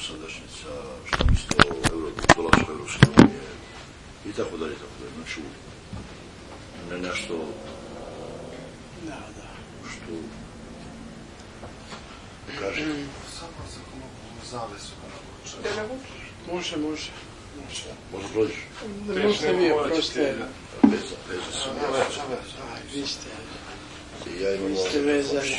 sadašnjica, što misli o dolasku Evropske unije i tako dalje, tako dalje. Znači, ne nešto što ne kaže. Samo za zavesu. Može. Može prođeš? Možete vi oprostite. Veza sam. Vi ste. I ja imam Vi ste vezani.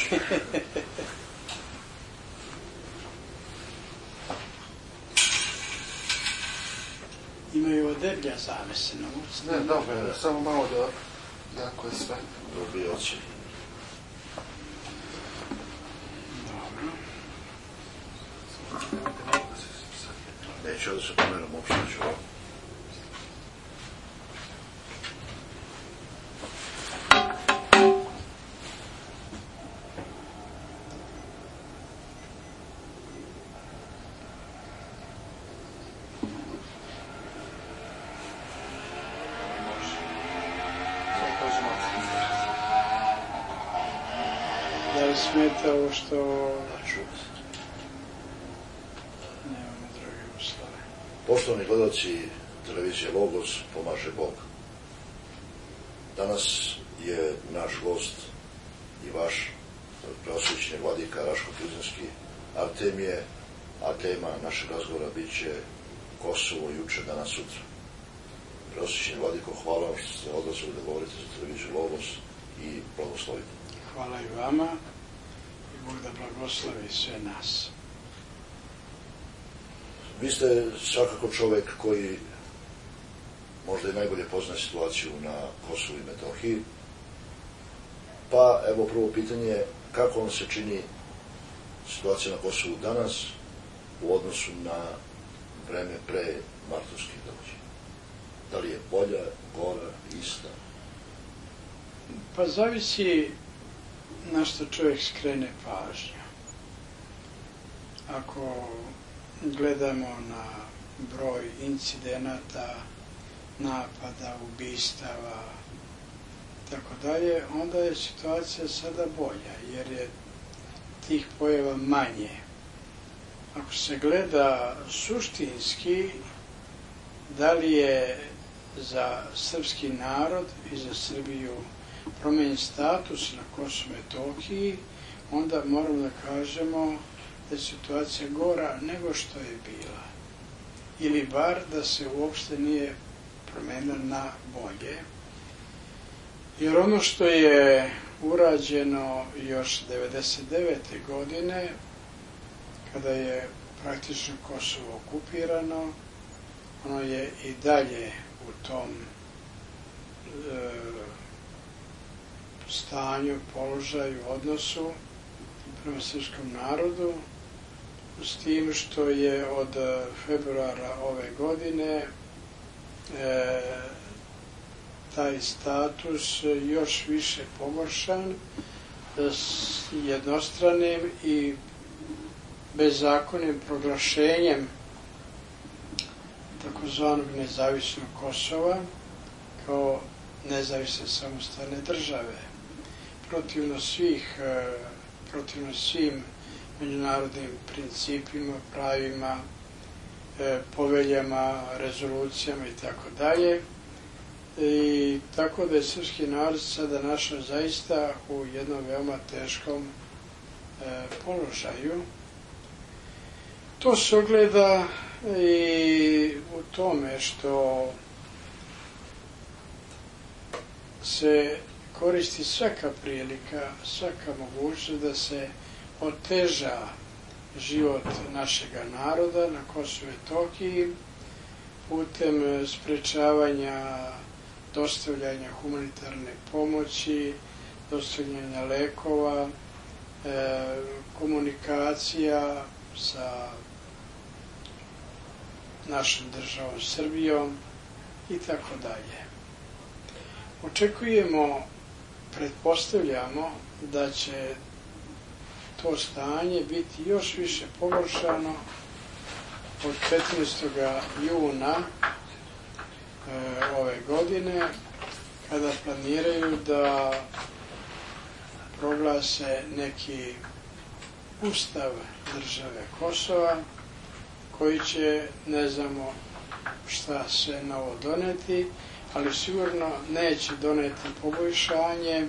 Imaju od deblja zavese na ulici. Ne, dobro, samo malo da jako je sve. Dobije oči. Dobro. Neću da se pomenom uopšte ću. Da li smeta ovo što nemamo druge uslove? Poštovani gledalci televizije Logos, pomaže Bog. Danas je naš gost i vaš preosvećeni vladika Raško-Tuzemski Artemije, a tema našeg razgovora bit će Kosovo juče, danas, sutra. Preosvećeni vladiko, hvala vam što ste odlazili da govorite za televiziju Logos i blagoslovite. Hvala i vama i Bog da blagoslovi sve nas. Vi ste svakako čovek koji možda i najbolje poznaje situaciju na Kosovu i Metohiji. Pa, evo prvo pitanje, kako vam se čini situacija na Kosovu danas u odnosu na vreme pre martovskih događaja? Da li je bolja, gora, ista? Pa zavisi na što čovjek skrene pažnju. Ako gledamo na broj incidenata, napada, ubistava, tako dalje, onda je situacija sada bolja, jer je tih pojava manje. Ako se gleda suštinski, da li je za srpski narod i za Srbiju promenjen status na Kosovu i Metohiji, onda moramo da kažemo da je situacija gora nego što je bila. Ili bar da se uopšte nije promenila na bolje. Jer ono što je urađeno još 1999. godine, kada je praktično Kosovo okupirano, ono je i dalje u tom stanju, položaju, odnosu prema srpskom narodu, s tim što je od februara ove godine taj status još više pogoršan s jednostranim i bezzakonnim proglašenjem takozvanog nezavisnog Kosova kao nezavisne samostalne države. Protivno svim međunarodnim principima, pravima, poveljama, rezolucijama i tako dalje. I tako da je srpski narod sada našao zaista u jednom veoma teškom položaju. To se ogleda i u tome što se koristi svaka prilika, svaka mogućnost da se oteža život našega naroda na Kosovu i Metohiji putem sprečavanja dostavljanja humanitarne pomoći, dostavljanja lekova, komunikacija sa našom državom Srbijom i tako dalje. Očekujemo, pretpostavljamo da će to stanje biti još više pogoršano od 15. juna ove godine, kada planiraju da proglase neki ustav države Kosova koji će, ne znamo šta sve novo doneti, ali sigurno neće doneti poboljšanje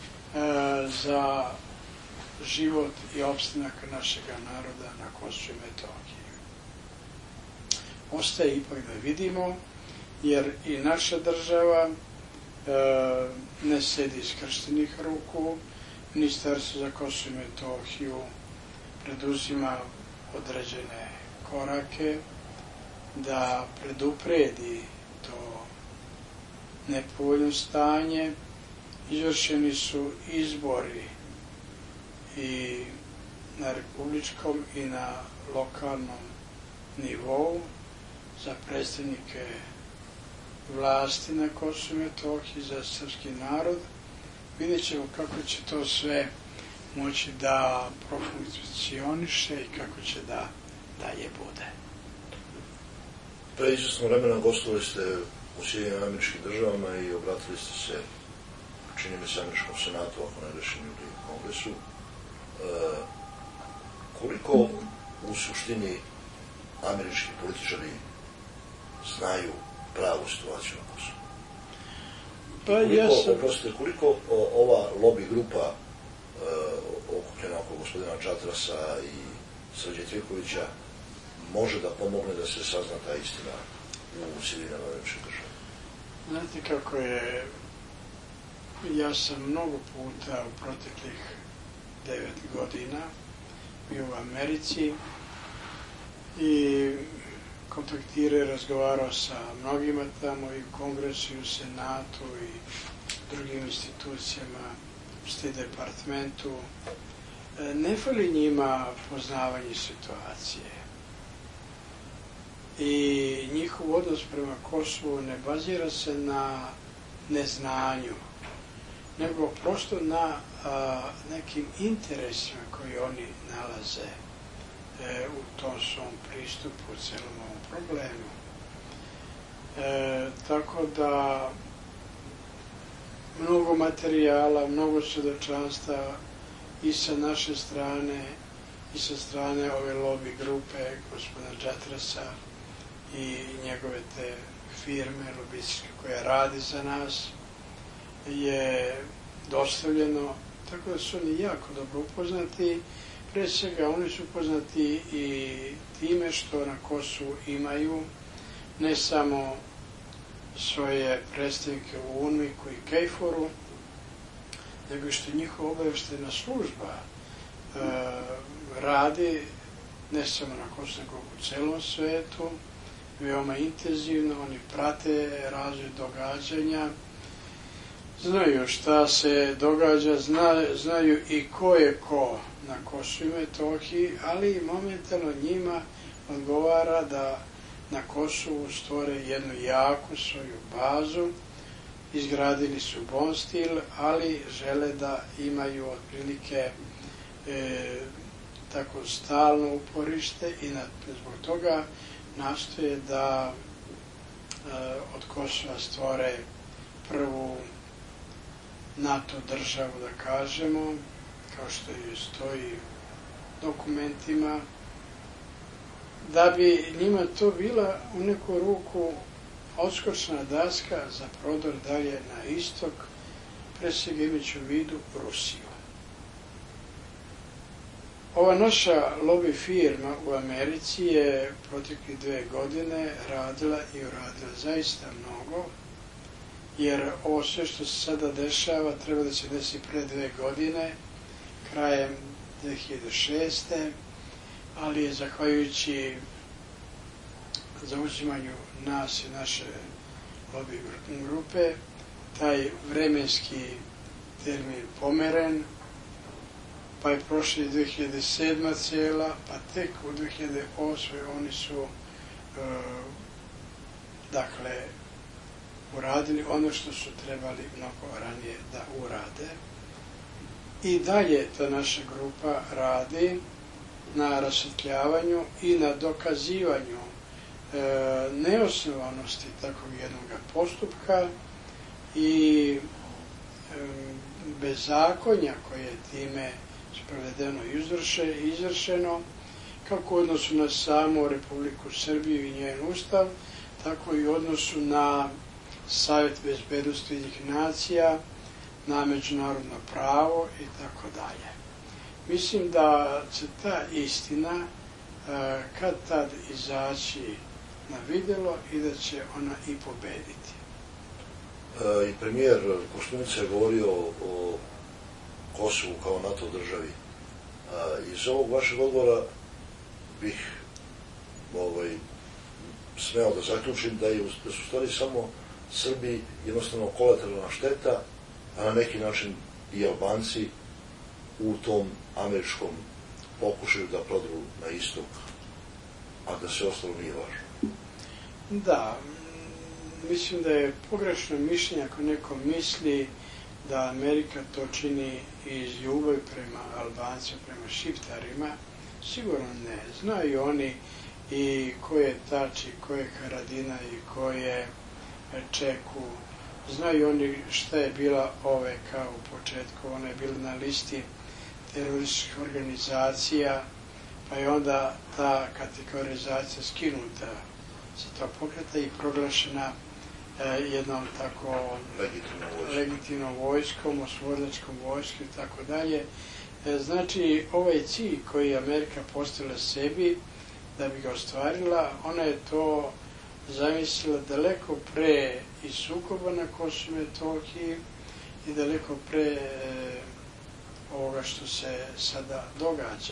za život i opstanak našega naroda na Kosovu i Metohiji. Ostaje ipak da vidimo, jer i naša država ne sedi skrštenih ruku. Ministarstvo za Kosovo i Metohiju preduzima određene korake da predupredi to nepovoljno stanje. Izvršeni su izbori i na republičkom i na lokalnom nivou za predstavnike vlasti na Kosovu i Metohiji, za srpski narod. Vidjet ćemo kako će to sve moći da profunkcioniše i kako će da dalje bude. Pre izvesnog vremena gostovali ste u Sjedinjenim Američkim Državama i obratili ste se, čini mi se, Američkom senatu, ako ne grešim, ili Kongresu. Koliko u suštini američki političari znaju pravu situaciju na Kosovu? Koliko ova lobby grupa okupljena oko gospodina Čatrasa i Srđe Trivkovića može da pomogne da se sazna ta istina u Sjedinjenim Američkim Državama? Znate kako je, ja sam mnogo puta u proteklih 9 godina bio u Americi i kontaktirao i razgovarao sa mnogima tamo i u Kongresu i u Senatu i drugim institucijama, u State Departmentu. Ne fali njima poznavanje situacije. I njihov odnos prema Kosovu ne bazira se na neznanju, nego prosto na nekim interesima koji oni nalaze u tom svom pristupu celom ovom problemu. Tako da mnogo materijala, mnogo svedočanstva i sa naše strane i sa strane ove lobby grupe gospodina Čatrasa i njegove te firme lobističke koja radi za nas je dostavljeno, tako da su oni jako dobro upoznati. Pre svega oni su upoznati i time što na Kosovu imaju ne samo svoje predstavnike u UNMIK-u i KFOR-u, nego što njihova obaveštajna služba radi ne samo na Kosovu, nego u celom svetu, veoma intenzivno. Oni prate razvoj događanja, znaju šta se događa, znaju i ko je ko na Kosovu i Metohiji, ali momentalno njima odgovara da na Kosovu stvore jednu jaku svoju bazu. Izgradili su Bonstil, ali žele da imaju otprilike tako stalno uporište i zbog toga nastoje da od Kosova stvore prvu NATO državu, da kažemo, kao što i stoji u dokumentima, da bi njima to bila u neku ruku odskočna daska za prodor dalje na istok, pre svega imajući u vidu Rusiju. Ova naša lobby firma u Americi je proteklih 2 godine radila i uradila zaista mnogo, jer ovo sve što se sada dešava treba da se desi pre 2 godine, krajem 2006. Ali je zahvaljujući zauzimanju nas i naše lobby grupe taj vremenski termin pomeren, pa je prošla 2007. cijela, pa tek u 2008. oni su uradili ono što su trebali mnogo ranije da urade. I dalje ta naša grupa radi na rasvetljavanju i na dokazivanju neosnovanosti takvog jednog postupka i bezakonja koje je time sprovedeno i izvršeno, kako u odnosu na samu Republiku Srbiju i njen ustav, tako i u odnosu na Savjet bezbednosti Ujedinjenih nacija, na međunarodno pravo i tako dalje. Mislim da će ta istina kad tad izaći na vidjelo i da će ona i pobediti. I premijer Koštunica je govorio o Kosovu kao NATO državi. Iz ovog vašeg odgovora bih smeo da zaključim da su stvari samo Srbi jednostavno kolateralna šteta, a na neki način i Albanci u tom američkom pokušaju da prodru na istok, a da sve ostalo nije važno. Da, mislim da je pogrešno mišljenje ako neko misli da Amerika to čini iz ljubavi prema Albancima, prema Šiptarima. Sigurno ne. Znaju oni i ko je Tači, ko je Haradina i ko je Čeku. Znaju oni šta je bila OVK u početku. Ona je bila na listi terorističkih organizacija, pa je onda ta kategorizacija skinuta sa tog pokreta i proglašena jednom tako legitimnom vojskom, oslobodilačkom vojskom i tako dalje. Znači, ovaj cilj koji je Amerika postavila sebi da bi ga ostvarila, ona je to zamislila daleko pre i sukoba na Kosovu i Metohiji i daleko pre ovoga što se sada događa.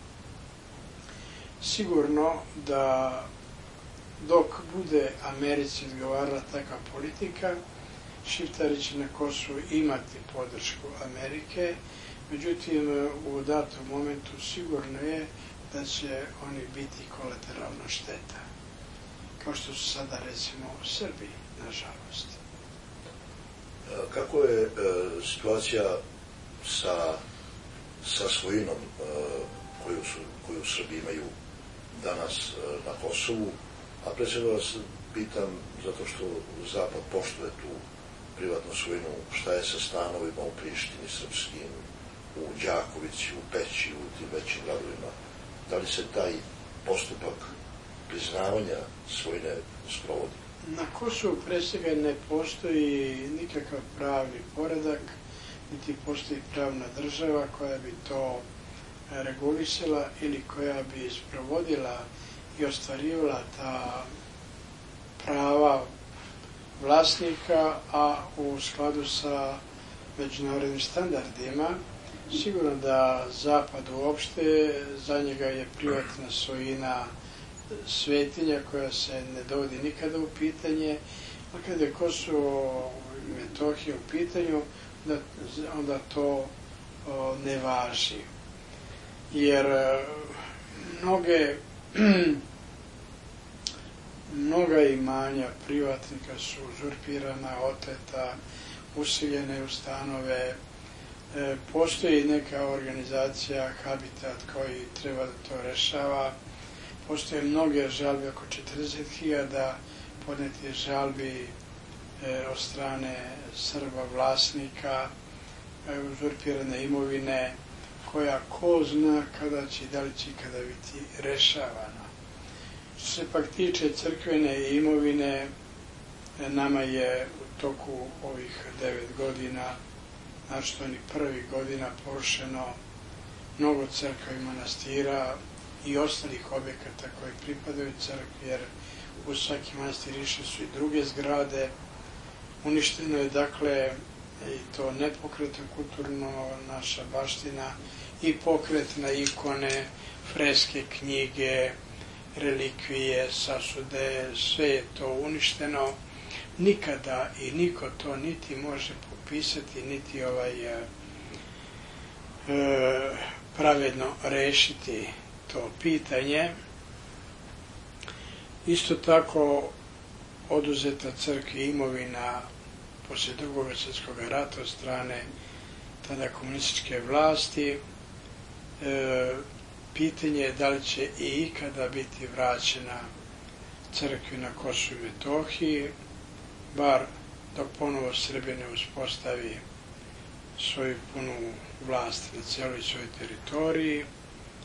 Sigurno da dok bude Americi odgovarala takva politika, Šiptari će na Kosovu imati podršku Amerike, međutim u datom momentu sigurno je da će oni biti kolateralna šteta, kao što su sada recimo u Srbiji, nažalost. Kako je situacija sa svojinom koju Srbi imaju danas na Kosovu, a pre svega vas pitam zato što Zapad poštuje tu privatnu svojinu, šta je sa stanovima u Prištini, srpskim, u Đakovici, u Peći, u tim većim gradovima. Da li se taj postupak priznavanja svojine sprovodi? Na Kosovu pre svega ne postoji nikakav pravni poredak, niti postoji pravna država koja bi to regulisala ili koja bi sprovodila i ostvarivala ta prava vlasnika, a u skladu sa međunarodnim standardima. Sigurno da Zapad uopšte, za njega je privatna svojina svetinja koja se ne dovodi nikada u pitanje, a kada je Kosovo i Metohija u pitanju, onda to ne važi. Jer mnoga imanja privatnika su uzurpirana, oteta, useljene u stanove. Postoji neka organizacija Habitat koji treba da to rešava. Postoje mnoge žalbe, oko 40.000 podnetih žalbi od strane Srba vlasnika uzurpirane imovine, koja ko zna kada će i da li će kada biti rešavana. Što se pak tiče crkvene imovine, nama je u toku ovih 9 godina, znači onih prvih godina, porušeno mnogo crkva i manastira i ostalih objekata koji pripadaju crkvi, jer u svaki manastir išle su i druge zgrade. Uništeno je, dakle, i to nepokretno kulturno, naša baština, i pokretna ikone, freske, knjige, relikvije, sasude, sve je to uništeno. Nikada i niko to niti može popisati, niti pravedno rešiti to pitanje. Isto tako oduzeta crkvi imovina posle Drugog svjetskog rata od strane tada komunističke vlasti. Pitanje je da li će i ikada biti vraćena crkvi na Kosovu i Metohiji, bar dok ponovo Srbija ne uspostavi svoju punu vlast na cijeloj svojoj teritoriji.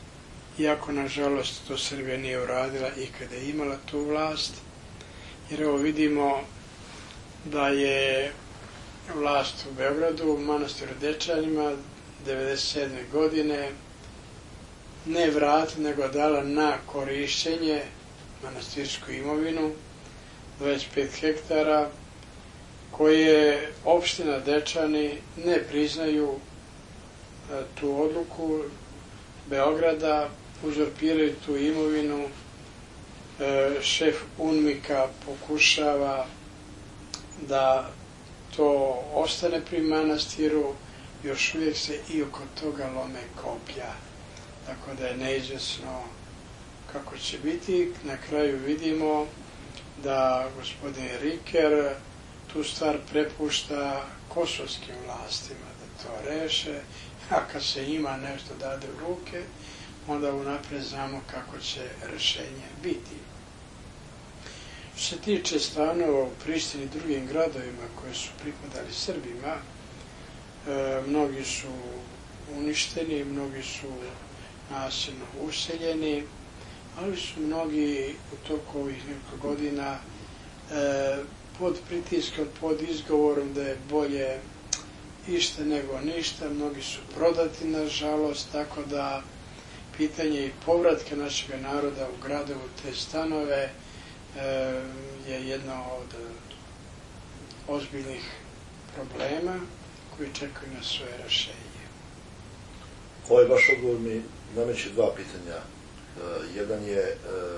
iako nažalost to Srbija nije uradila i kada je imala tu vlast, jer evo vidimo da je vlast u Beogradu, u manastiru Dečanima, 1997. godine ne vratila, nego dala na korišćenje manastirsku imovinu, 25 hektara, koje opština Dečani ne priznaju tu odluku Beograda, uzurpiraju tu imovinu. Šef UNMIK-a pokušava da to ostane pri manastiru, još uvijek se i oko toga lome koplja, tako da je neizvjesno kako će biti. Na kraju vidimo da gospodin Riker tu stvar prepušta kosovskim vlastima da to reše, a kad se ima nešto dade u ruke, onda unaprijed znamo kako će rešenje biti. Što se tiče stanova u Prištini i drugim gradovima koji su pripadali Srbima, mnogi su uništeni, mnogi su nasilno useljeni, ali su mnogi u toku ovih nekoliko godina pod pritiskom, pod izgovorom da je bolje išta nego ništa, mnogi su prodati nažalost, tako da pitanje i povratka našeg naroda u gradove, u te stanove je jedno od ozbiljnih problema koji čekaju na svoje rešenje. Ovaj vaš odgovor mi nameće dva pitanja. Jedan je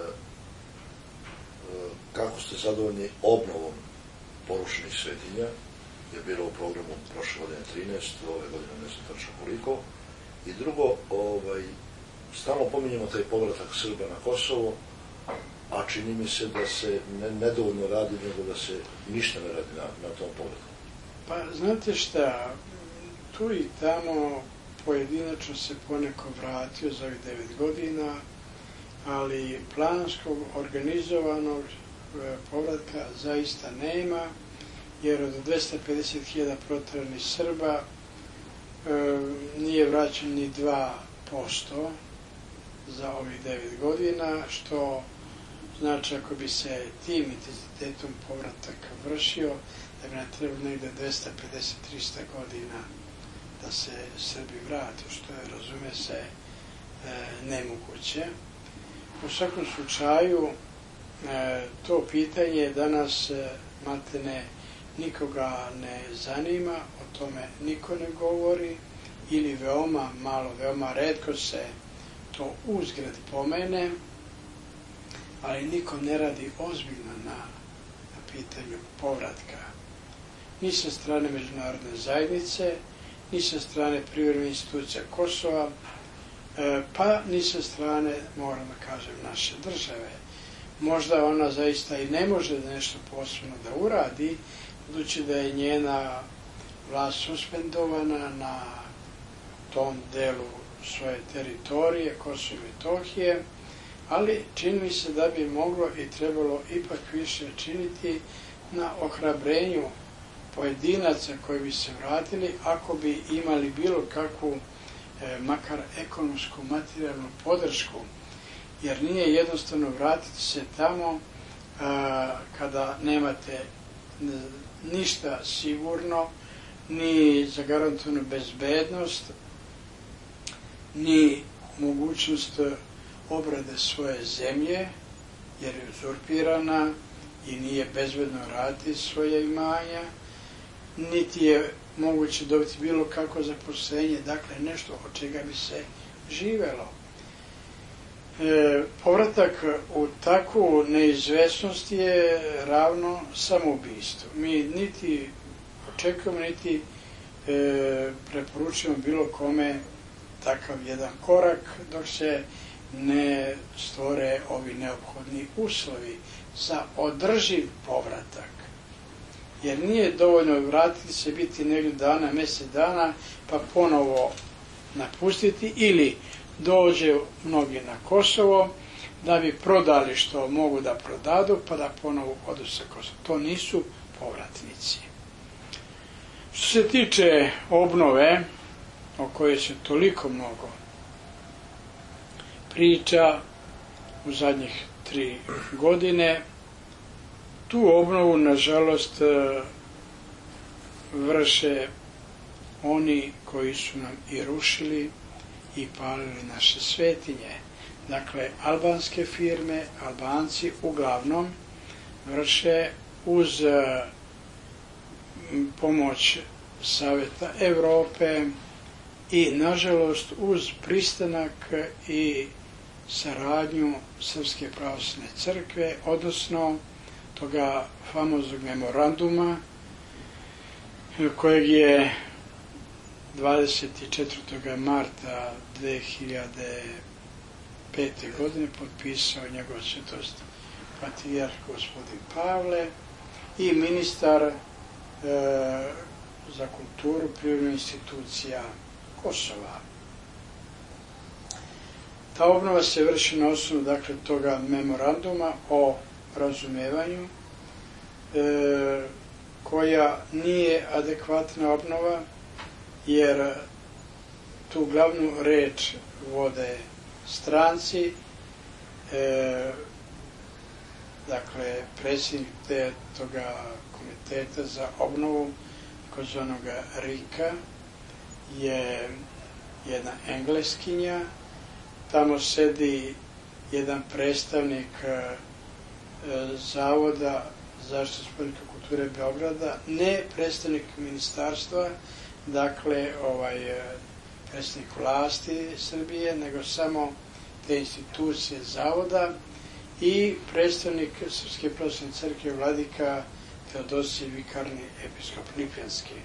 kako ste zadovoljni obnovom porušenih svetinja, je bilo u programu prošle godine 13, ove godine ne znam tačno koliko. I drugo, stalno pominjamo taj povratak Srba na Kosovo, a čini mi se da se nedovoljno radi, nego da se ništa ne radi na tom povratku. Pa znate šta, tu i tamo pojedinačno se poneko vratio za ovih 9 godina, ali planskog, organizovanog povratka zaista nema, jer od 250.000 proteranih Srba nije vraćen ni 2% za ovih 9 godina, što znači ako bi se tim intenzitetom povratak vršio, da bi nam trebalo negde 250-300 godina da se Srbi vrate, što je, razume se, nemoguće. U svakom slučaju, to pitanje danas maltene nikoga ne zanima, o tome niko ne govori, ili veoma malo, veoma retko se to uzgred pomene, ali niko ne radi ozbiljno na pitanju povratka. Ni sa strane međunarodne zajednice, ni sa strane privremenih institucija Kosova, pa ni sa strane, moram da kažem, naše države. Možda ona zaista i ne može nešto posebno da uradi, budući da je njena vlast suspendovana na tom delu svoje teritorije, Kosovo i Metohije, ali čini mi se da bi moglo i trebalo ipak više činiti na ohrabrenju pojedinaca koji bi se vratili, ako bi imali bilo kakvu makar ekonomsku, materijalnu podršku, jer nije jednostavno vratiti se tamo kada nemate ništa sigurno, ni zagarantovanu bezbednost, ni mogućnost obrade svoje zemlje, jer je uzurpirana i nije bezbedno raditi svoje imanja, niti je moguće dobiti bilo kako zaposlenje, dakle nešto od čega bi se živelo. Povratak u takvu neizvesnost je ravno samoubistvu. Mi niti očekujemo, niti preporučujemo bilo kome takav jedan korak dok se ne stvore ovi neophodni uslovi za održiv povratak. Jer nije dovoljno vratiti se, biti nekoliko dana, mjesec dana, pa ponovo napustiti, ili dođe mnogi na Kosovo da bi prodali što mogu da prodadu, pa da ponovo odu sa Kosova. To nisu povratnici. Što se tiče obnove, o kojoj se toliko mnogo priča u zadnjih 3 godine. Tu obnovu, nažalost, vrše oni koji su nam i rušili i palili naše svetinje. Dakle, albanske firme, Albanci uglavnom vrše uz pomoć Saveta Evrope i, nažalost, uz pristanak i saradnju Srpske pravoslavne crkve, odnosno toga famoznog memoranduma kojeg je 24. marta 2005. godine potpisao njegov svetost patrijarh gospodin Pavle i ministar za kulturu privremenih institucija Kosova. Ta obnova se vrši na osnovu, dakle, toga memoranduma o razumevanju, koja nije adekvatna obnova, jer tu glavnu reč vode stranci, dakle, predsjednik toga komiteta za obnovu, takozvanoga RIK-a, je jedna Engleskinja. Tamo sedi jedan predstavnik Zavoda zaštite spomenika kulture Beograda, ne predstavnik ministarstva, dakle, predstavnik vlasti Srbije, nego samo te institucije Zavoda, i predstavnik Srpske pravoslavne crkve vladika Teodosije vikarni episkop Lipljanski.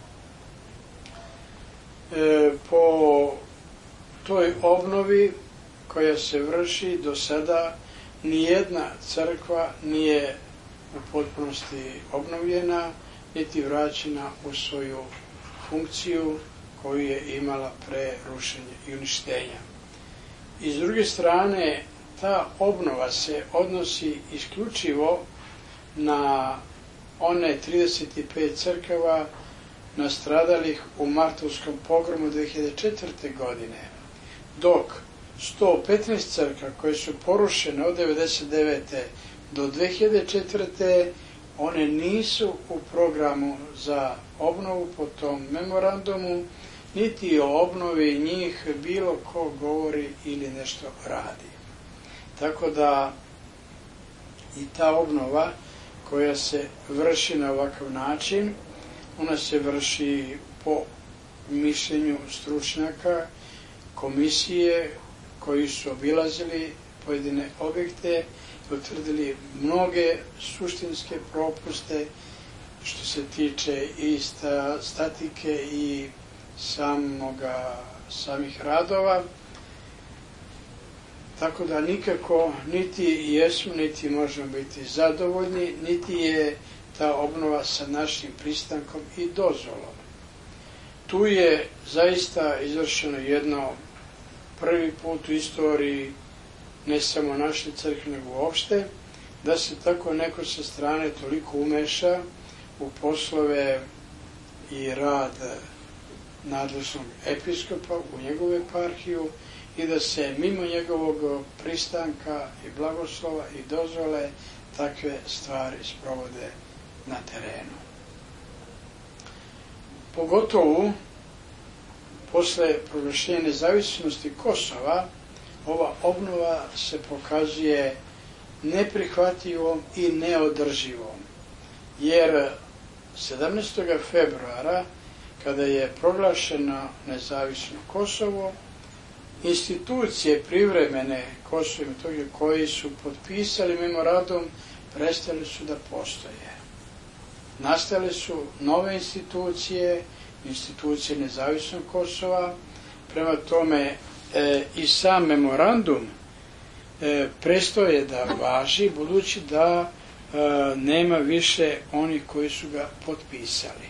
Po toj obnovi koja se vrši do sada, nijedna crkva nije u potpunosti obnovljena, niti vraćena u svoju funkciju koju je imala pre rušenja i uništenja. I s druge strane, ta obnova se odnosi isključivo na one 35 crkava nastradalih u martovskom pogromu 2004. godine, dok 115 crkva koje su porušene od 1999. do 2004. one nisu u programu za obnovu po tom memorandumu, niti o obnovi njih bilo ko govori ili nešto radi. Tako da i ta obnova koja se vrši na ovakav način, ona se vrši po mišljenju stručnjaka, komisije koji su obilazili pojedine objekte i utvrdili mnoge suštinske propuste što se tiče i statike i samih radova. Tako da nikako niti jesmo, niti možemo biti zadovoljni, niti je ta obnova sa našim pristankom i dozvolom. Tu je zaista izvršeno jedno prvi put u istoriji, ne samo naše crkve, nego uopšte, da se tako neko sa strane toliko umeša u poslove i rad nadležnog episkopa, u njegovu eparhiju, i da se mimo njegovog pristanka i blagoslova i dozvole takve stvari sprovode na terenu. Pogotovo posle proglašenja nezavisnosti Kosova, ova obnova se pokazuje neprihvatljivom i neodrživom, jer 17. februara, kada je proglašeno nezavisno Kosovo, institucije privremene Kosova i Metohije koji su potpisali memorandum prestali su da postoje. Nastale su nove institucije, institucije nezavisnog Kosova. Prema tome i sam memorandum prestao je da važi, budući da nema više onih koji su ga potpisali.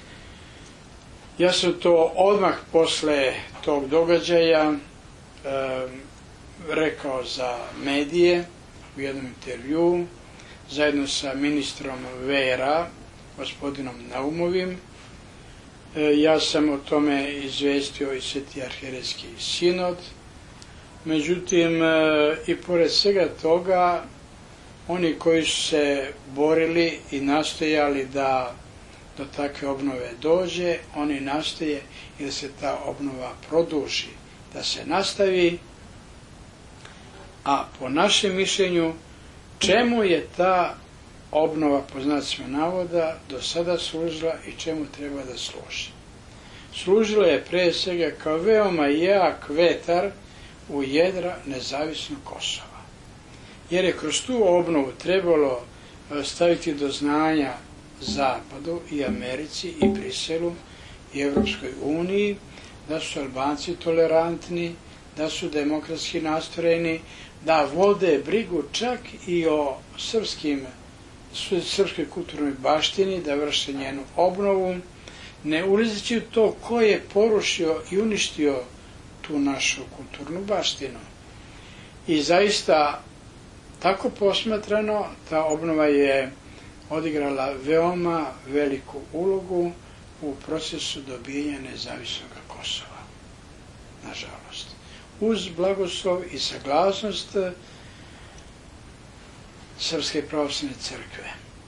Ja sam to odmah posle tog događaja rekao za medije u jednom intervjuu, zajedno sa ministrom vera, gospodinom Naumovim. Ja sam o tome izvestio i Sveti arhijerejski sinod, Međutim, i pored svega toga, oni koji su se borili i nastojali da do takve obnove dođe, oni nastoje i da se ta obnova produži, da se nastavi, a po našem mišljenju, čemu je ta obnova, po znacima navoda, do sada služila i čemu treba da služi? Služila je pre svega kao veoma jak vetar u jedra nezavisnog Kosova. Jer je kroz tu obnovu trebalo staviti do znanja Zapadu i Americi i Briselu i Evropskoj uniji da su Albanci tolerantni, da su demokratski nastrojeni, da vode brigu čak i o srpskoj kulturnoj baštini, da vrše njenu obnovu, ne ulazeći u to ko je porušio i uništio tu našu kulturnu baštinu. I zaista, tako posmatrano, ta obnova je odigrala veoma veliku ulogu u procesu dobijanja nezavisnog Kosova, nažalost. Uz blagoslov i saglasnost Srpske pravoslavne crkve.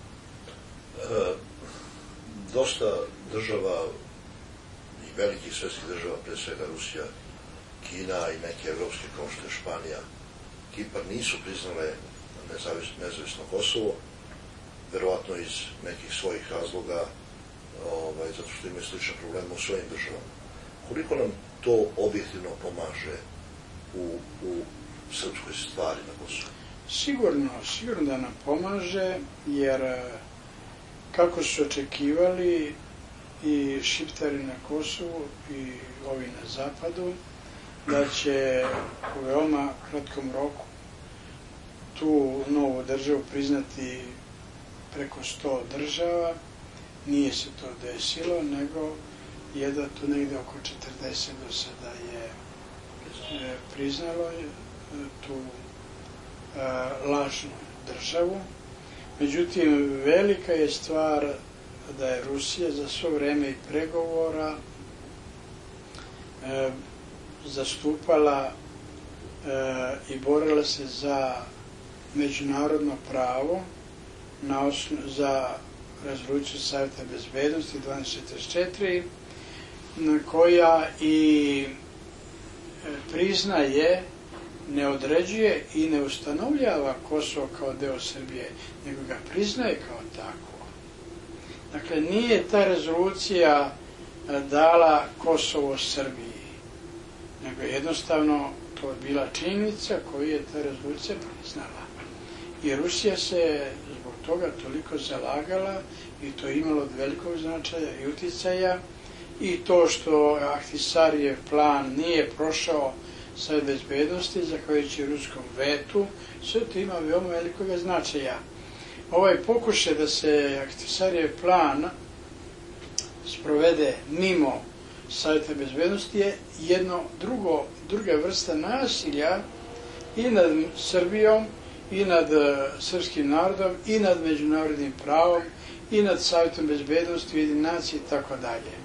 Dosta država i velikih svetskih država, pre svega Rusija, Kina i neke evropske kao što je Španija, Kipar, nisu priznale nezavisno Kosovo, verovatno iz nekih svojih razloga, zato što imaju slične probleme u svojim državama. Koliko nam to objektivno pomaže u srpskoj stvari na Kosovu? Sigurno da nam pomaže, jer kako su očekivali i Šiptari na Kosovu i ovi na Zapadu, da će u veoma kratkom roku tu novu državu priznati preko 100 država, nije se to desilo, nego je da tu negde oko 40 do sada je priznalo tu lažnu državu. Međutim, velika je stvar da je Rusija za svo vreme i pregovora zastupala i borila se za međunarodno pravo za rezoluciju Saveta bezbednosti 1244, koja i priznaje, ne određuje i ne ustanovljava Kosovo kao deo Srbije, nego ga priznaje kao tako. Dakle, nije ta rezolucija dala Kosovo Srbiji, nego jednostavno to je bila činjenica koju je ta rezolucija priznala. I Rusija se zbog toga toliko zalagala i to je imalo od velikog značaja i uticaja, i to što Ahtisarijev plan nije prošao Savet bezbednosti, zahvaljujući ruskom vetu, sve to ima veoma velikog značaja. Ovaj pokušaj da se Ahtisarijev plan sprovede mimo Saveta bezbednosti je druga vrsta nasilja i nad Srbijom, i nad srpskim narodom, i nad međunarodnim pravom, i nad Savetom bezbednosti, Ujedinjenih nacija i tako dalje.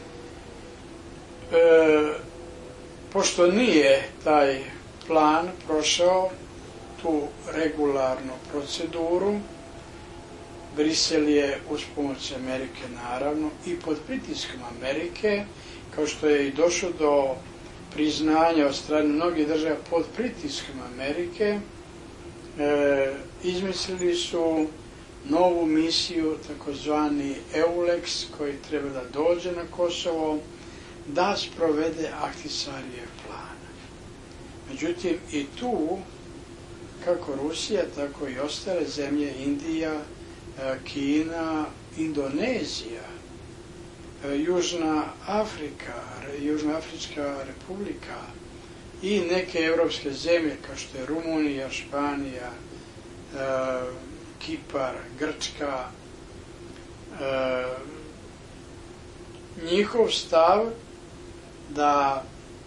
Pošto nije taj plan prošao tu regularnu proceduru, Brisel je uz pomoć Amerike, naravno, i pod pritiskom Amerike, kao što je i došlo do priznanja od strane mnogih država pod pritiskom Amerike, izmislili su novu misiju, takozvani EULEX, koji treba da dođe na Kosovo, da sprovede Ahtisarijev plan. Međutim, i tu, kako Rusija, tako i ostale zemlje, Indija, Kina, Indonezija, Južna Afrička republika i neke evropske zemlje, kao što je Rumunija, Španija, Kipar, Grčka, njihov stav da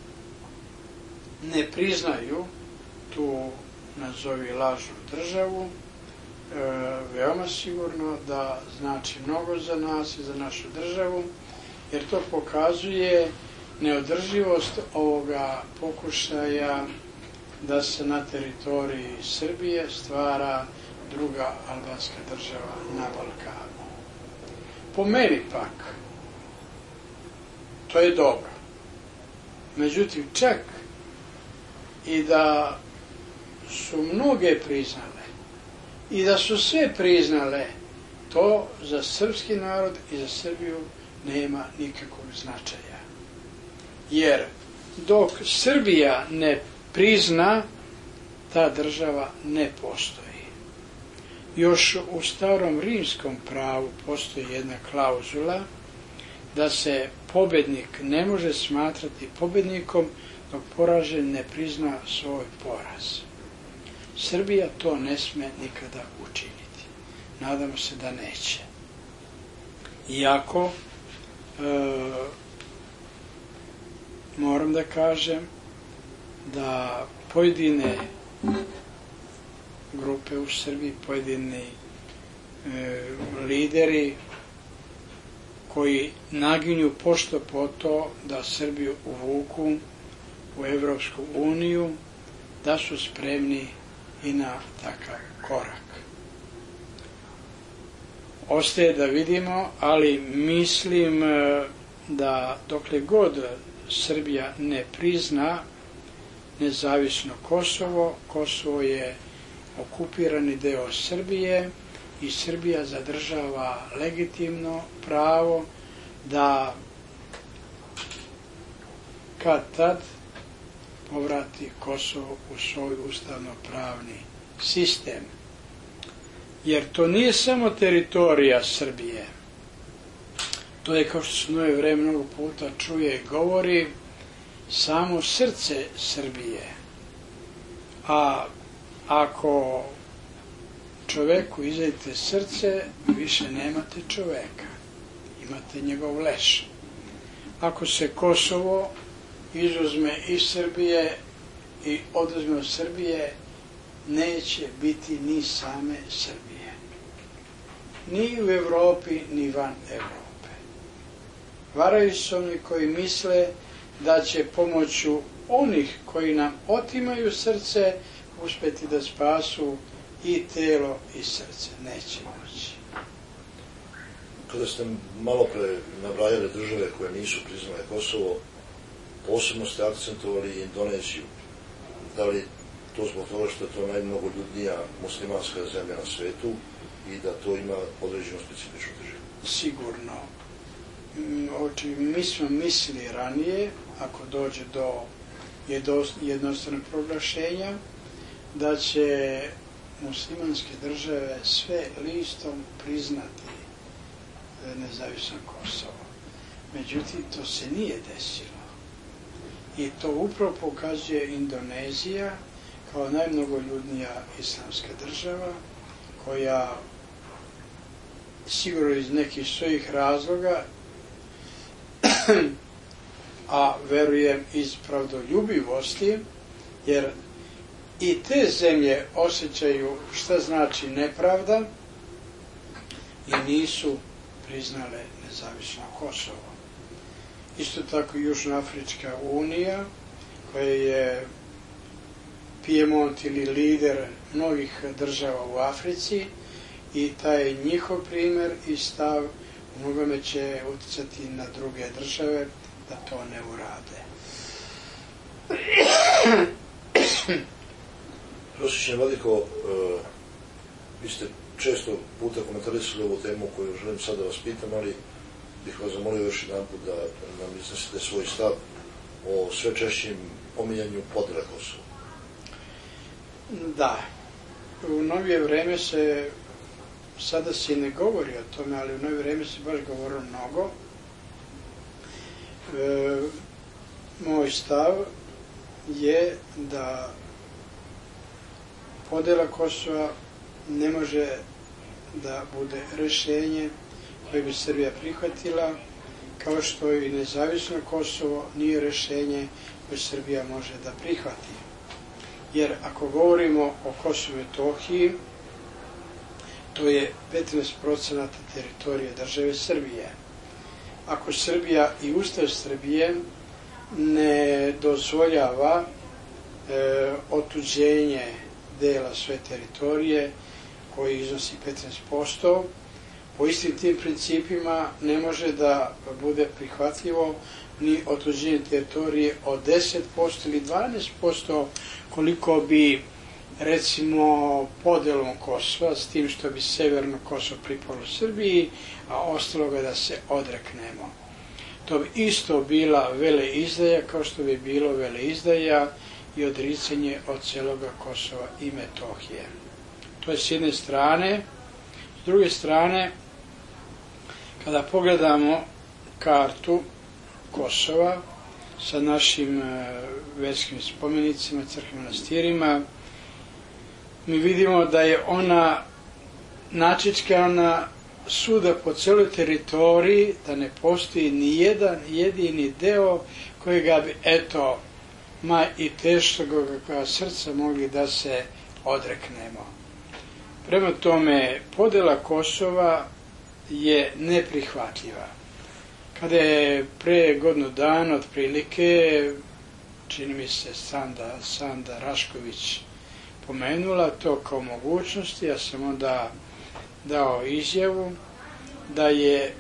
ne priznaju tu, nazovi, lažnu državu, veoma sigurno da znači mnogo za nas i za našu državu, jer to pokazuje neodrživost ovoga pokušaja da se na teritoriji Srbije stvara druga albanska država na Balkanu. Po meni pak, to je dobro. Međutim, čak i da su mnoge priznale i da su sve priznale, to za srpski narod i za Srbiju nema nikakvog značaja. Jer dok Srbija ne prizna, ta država ne postoji. Još u starom rimskom pravu postoji jedna klauzula da se pobednik ne može smatrati pobednikom dok poražen ne prizna svoj poraz. Srbija to ne sme nikada učiniti. Nadamo se da neće. Iako moram da kažem da pojedine grupe u Srbiji, pojedini lideri koji naginju pošto po to da Srbiju uvuku u Evropsku uniju, da su spremni i na takav korak. Ostaje da vidimo, ali mislim da dokle god Srbija ne prizna nezavisno Kosovo, Kosovo je okupirani deo Srbije i Srbija zadržava legitimno pravo da kad tad povrati Kosovo u svoj ustavno-pravni sistem. Jer to nije samo teritorija Srbije. To je, kao što se mnogo vreme mnogo puta čuje i govori, samo srce Srbije. A ako čoveku izadite srce, više nemate čoveka. Imate njegov leš. Ako se Kosovo izuzme iz Srbije i oduzme od Srbije, neće biti ni same Srbije. Ni u Evropi, ni van Evrope. Varaju se oni koji misle da će pomoću onih koji nam otimaju srce uspjeti da spasu i telo i srce. Neće moći. Kada ste malo pre nabrajali države koje nisu priznale Kosovo, posebno ste akcentovali Indoneziju. Da li to zbog toga što je to najmnogoljudnija muslimanska zemlja na svetu i da to ima određenu specifičnu težinu? Sigurno. Mi smo mislili ranije, ako dođe do jednostranog proglašenja, da će muslimanske države sve listom priznati nezavisno Kosovo. Međutim, to se nije desilo. I to upravo pokazuje Indonezija kao najmnogoljudnija islamska država, koja sigurno iz nekih svojih razloga, a verujem iz pravdoljubivosti, jer i te zemlje osjećaju šta znači nepravda i nisu priznale nezavisno Kosovo. Isto tako Južnoafrička unija, koja je Pijemont ili lider mnogih država u Africi, i taj njihov primer i stav u mnogome će utjecati na druge države da to ne urade. Prosječni Vladiko, vi ste često puta komentarisali ovu temu koju želim sad da vas pitam, ali bih vas zamolio još jedan put da nam iznesete svoj stav o sve češćim pominjanju podela Kosova. Da, u novije vreme se, sada se i ne govori o tome, ali u novije vreme se baš govorilo mnogo. Moj stav je da podela Kosova ne može da bude rešenje koje bi Srbija prihvatila, kao što i nezavisno Kosovo nije rešenje koje Srbija može da prihvati. Jer ako govorimo o Kosovu i Metohiji, to je 15% teritorije države Srbije. Ako Srbija i Ustav Srbije ne dozvoljava otuđenje dela sve teritorije koji iznosi 15%. Po istim tim principima ne može da bude prihvatljivo ni otuđenje teritorije od 10% ili 12% koliko bi recimo podelom Kosova, s tim što bi severno Kosovo pripalo Srbiji, a ostaloga da se odreknemo. To bi isto bila veleizdaja kao što bi bilo veleizdaja i odricanje od celoga Kosova i Metohije. To je s jedne strane. S druge strane, kada pogledamo kartu Kosova sa našim verskim spomenicima, crkvama, manastirima, mi vidimo da je ona načičkana svuda po celoj teritoriji, da ne postoji ni jedan jedini deo kojega bi, eto, ma i teškoga srca mogli da se odreknemo. Prema tome, podela Kosova je neprihvatljiva. Kada je pre godinu dana otprilike, čini mi se Sanda Rašković pomenula to kao mogućnost, ja sam onda dao izjavu da je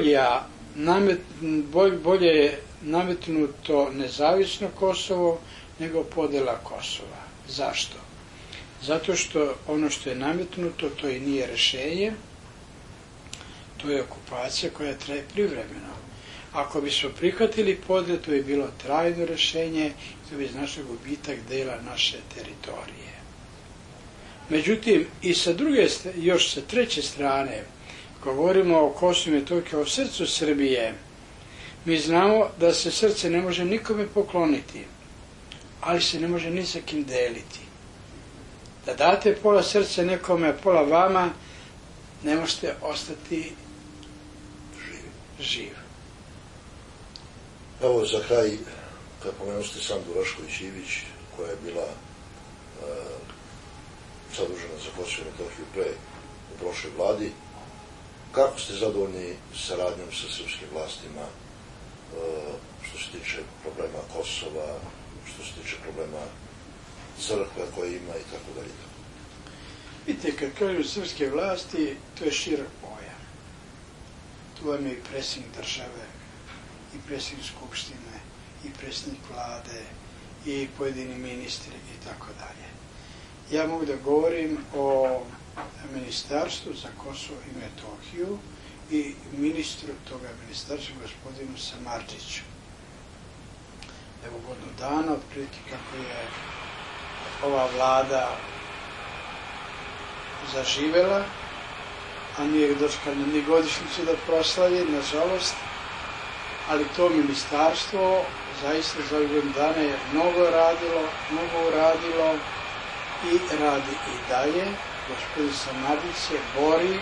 bolje nametnuto nezavisno Kosovo nego podela Kosova. Zašto? Zato što ono što je nametnuto, to i nije rešenje, to je okupacija koja traje privremeno. Ako bismo prihvatili podelu, to bi bilo trajno rešenje, to bi značilo gubitak dela naše teritorije. Međutim, i sa druge, još sa treće strane, govorimo o Kosovu i Metohiji kao srcu Srbije, mi znamo da se srce ne može nikome pokloniti, ali se ne može ni sa kim deliti. Da date pola srca nekome, pola vama, ne možete ostati živ. Evo za kraj, kad pomenuste Sandu Rašković-Ivić, koja je bila zadužena za Kosovo i Metohiju u prošloj vladi, kako ste zadovoljni saradnjom sa srpskim vlastima što se tiče problema Kosova, što se tiče problema crkve koje ima i tako dalje? Vidite, kad kažu srpske vlasti, to je širok pojam. Tu vam je i predsjednik države, i predsjednik skupštine, i predsjednik vlade, i pojedini ministri i tako dalje. Ja mogu da govorim o Ministarstvu za Kosovo i Metohiju i ministru toga ministarstva, gospodinu Samardžiću. Evo godinu dana, otprilike kako je ova vlada zaživela, a nije dočekala ni godišnjicu da proslavi, nažalost, ali to ministarstvo zaista za ovih godinu dana je mnogo uradilo i radi i dalje. Gospodin Samardžić se bori,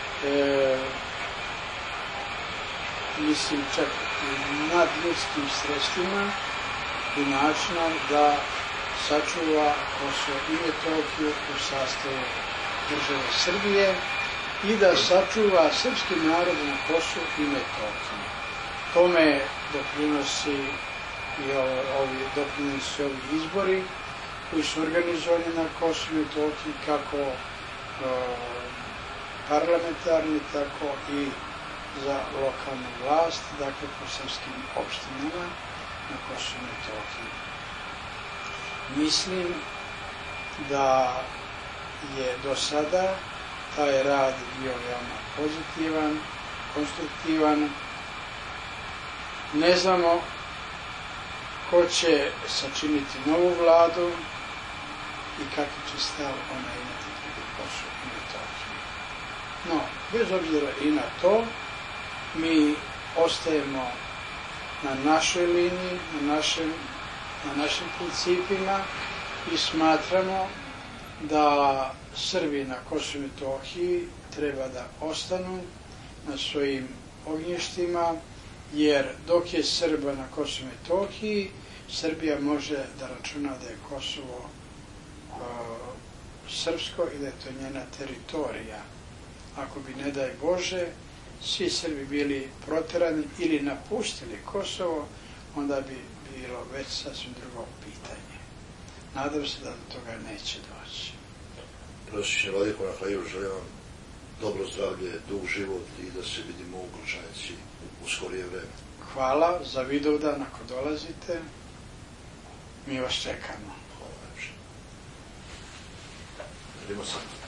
mislim čak i nad ljudskim sredstvima i načinom da sačuva Kosovo i Metohiju u sastavu države Srbije i da sačuva srpski narod na Kosovu i Metohiji. Tome doprinosi ovi izbori koji su organizovani na Kosovu i Metohiji, kako parlamentarni, tako i za lokalnu vlast, dakle po srpskim opštinama na Kosovu i Metohiji. Mislim da je do sada taj rad bio veoma pozitivan, konstruktivan. Ne znamo ko će sačiniti novu vladu i kakav će stav ona imati prema Kosovu i Metohiji. No, bez obzira i na to, mi ostajemo na našoj liniji, na našim principima i smatramo da Srbi na Kosovu i Metohiji treba da ostanu na svojim ognjištima, jer dok je Srba na Kosovu i Metohiji, Srbija može da računa da je Kosovo srpsko i da je to njena teritorija. Ako bi, ne daj Bože, svi Srbi bili proterani ili napustili Kosovo, onda bi bilo već sasvim drugo pitanje. nadam se da do toga neće doći. Prosječni vladiko, na kraju želim vam dobro zdravlje, dug život i da se vidimo u Gručanici u skorije vreme. Hvala za Vidovdan ako dolazite. Mi vas čekamo. Hvala najviše. Vidimo se.